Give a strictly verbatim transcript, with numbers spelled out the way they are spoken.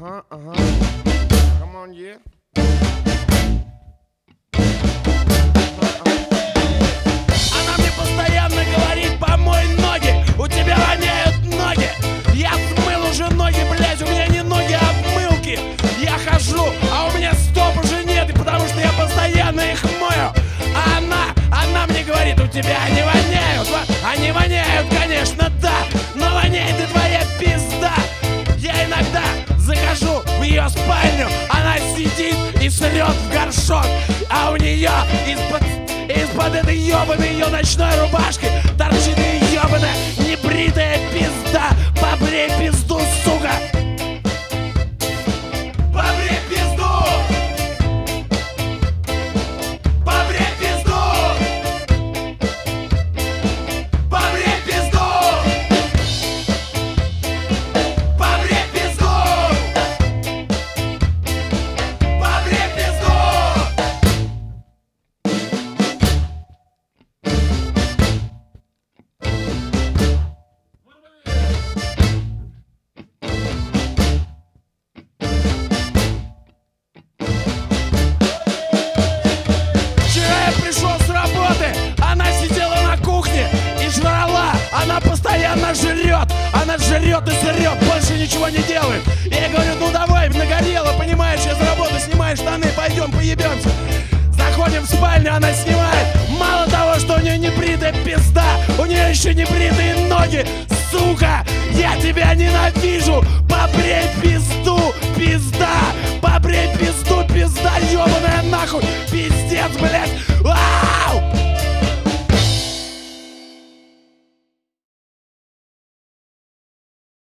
Ага, ага. Come on, yeah. Она мне постоянно говорит: помой ноги, у тебя воняют ноги. Я смыл уже ноги, блять, у меня не ноги, а обмылки. Я хожу, а у меня стоп уже нет, и потому что я постоянно их мою. А она, она мне говорит: у тебя они воняют. Они воняют, конечно, да, но воняет и твоя пизда. Я иногда захожу в ее спальню, она сидит и срет в горшок, а у нее из-под из-под этой ебаной ее ночной рубашки торчит ее ебаная небритая пизда. Побрей пизду, сука! Побрей пизду! Побрей пизду! Побрей пизду! Побрей пизду! Побрей пизду! Вчера я пришел с работы, она сидела на кухне и жрала. Она постоянно жрет, она жрет и срет, больше ничего не делает. Я ей говорю: ну давай, нагорело, понимаешь, я с работы снимаю штаны, пойдем поебемся. Заходим в спальню, она снимает. Мало того, что у нее небритая пизда, у нее еще небритые ноги. Сука, я тебя ненавижу. Побрей пизду, пизда. Побрей пизду, пизда, ебаная нахуй. Пиздец, блядь. А-а-а!